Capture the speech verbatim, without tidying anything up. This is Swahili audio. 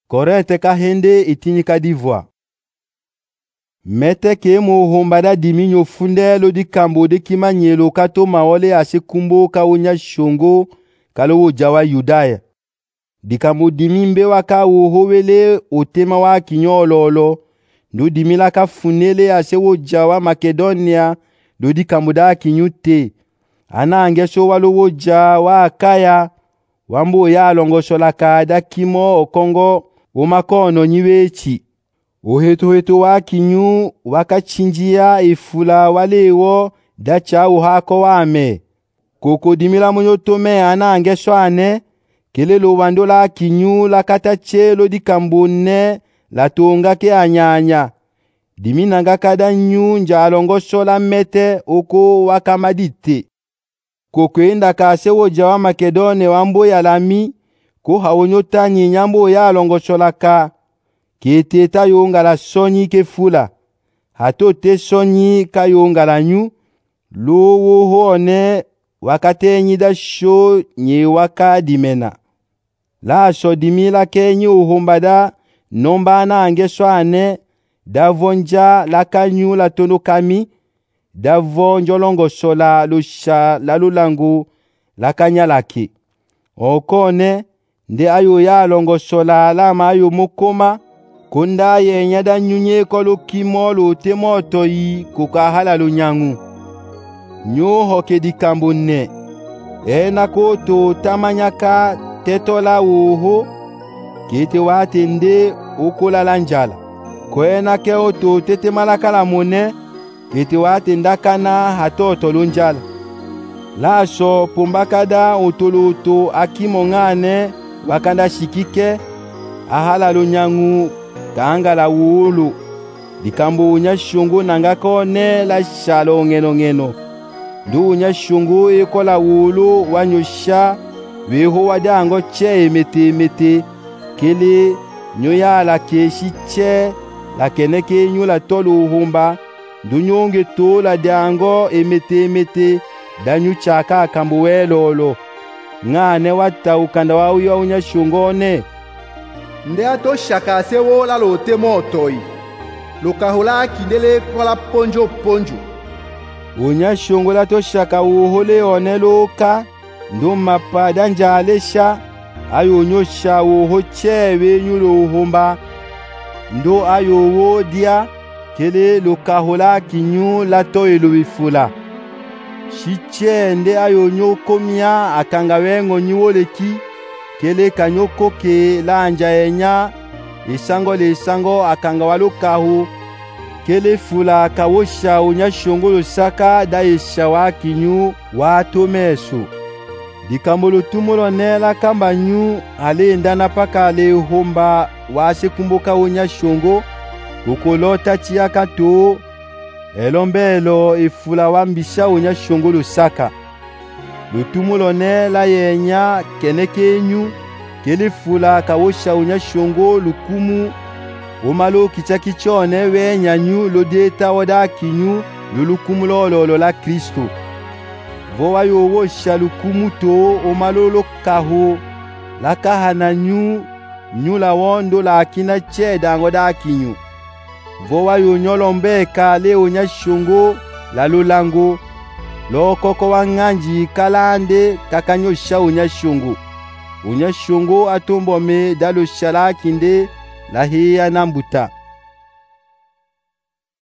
Korete kahende itinyika d'Ivoire. Mete ke mo hombada diminyo fundelo di kambo de kimanyelo kato maole ase kumbo ka unya shongo kalo ujawa Yudaya. Di kambo dimimbe waka uhowele otema wa kinyololo. Ndu dimila ka funele ase ujawa Makedonia do di kambo da kinyute. Ana angesho walo uja wa Akaya. Wambo ya longo la kada kimo okongo umakono nyiwechi. Uheto heto wa kinyu wakachinjia ifula walewo dacha uhako wame. Koko dimila monyotome ana angesho ane. Kelelo wandola kinyu la katachelo di kambone la tonga ke anyanya. Diminanga kada nyu njalongo shola mete oko wakamadite. Koko enda kase woja wa Makedone wambo ya lami. Ko hawonyota nyambo ya longo shola ka. Keteta yonga la sonyi ke fula. Hato te sonyi ka yonga la nyu. Lowo hoone wakate nyida sho nye waka dimena. La sho dimila ke nyi uhombada nomba na angesho ane. Davonja la kanyu la tono kami. Davonjo longo sola lusha la lulangu la kanya laki. Okone nde ayo ya longo sola la ma ayo mokoma. Konda ye nyada nyunye kolo kimolo temoto yi kukahala lunyangu. Nyo hoke di kambune. Ena koto tamanyaka tetola uho. Kete watende ukola lanjala. Kwena ke oto tete malaka la mone. Kete watenda kana hatoto lunjala. Lasho pumbakada utulutu akimongane wakanda shikike. Ahala lunyangu kanga la uulu. Dikambu unya shungu nangakone la shalo ngeno ngeno. Ndu unya shungu iko la uulu wanyusha. Weho wadango che mete mete. Kele nyoya la keshi che. La keneke nyula tolu uhumba. Ndu nyonge to la dango emete mete. Danyu chaka kambuwe lolo. Ngane wata ukanda wa uya unya shungone. Nde ato shaka sewo la lote motoi. Lokahula kindele kola ponjo ponjo. Unya shungu la to shaka uhole oneloka. Ndu mapa danja alesha. Ayo nyosha uho chewe nyulo uhumba. Ndu ayo wodia. Kele lokahula kinyu la to iluifula. Shiche nde ayo nyokomia akangawengo nyuoleki. Kele kanyoko ke la anjaenya. Isango le isango akangawalukahu. Kele fula kawosha unya shongolo saka da isha wa kinyu wa tomesu. Dikambolo tumulo nela kamba nyu ale ndana paka le homba wa sekumboka unya shongo. Kukolota chiaka to. Elombelo ifula wambisha unya shongolo saka. Lutumulo nela yenya keneke nyu. Kele fula kawosha unya shongo lukumu. Umalo kichakichone we nyanyu lodeta wada kinyu lulukumu lolo la Kristo. Vowa yo wosha lukumu to umalo lokaho. La kahana nyu nyu la wondo la akina che dango da kinyu. Vowa yo nyolombe ka le unya shongo la lulango. Lo koko wanganji kalande kakanyosha unya shongo. Unya shongo atombome dalo shala kinde la hiya nambuta.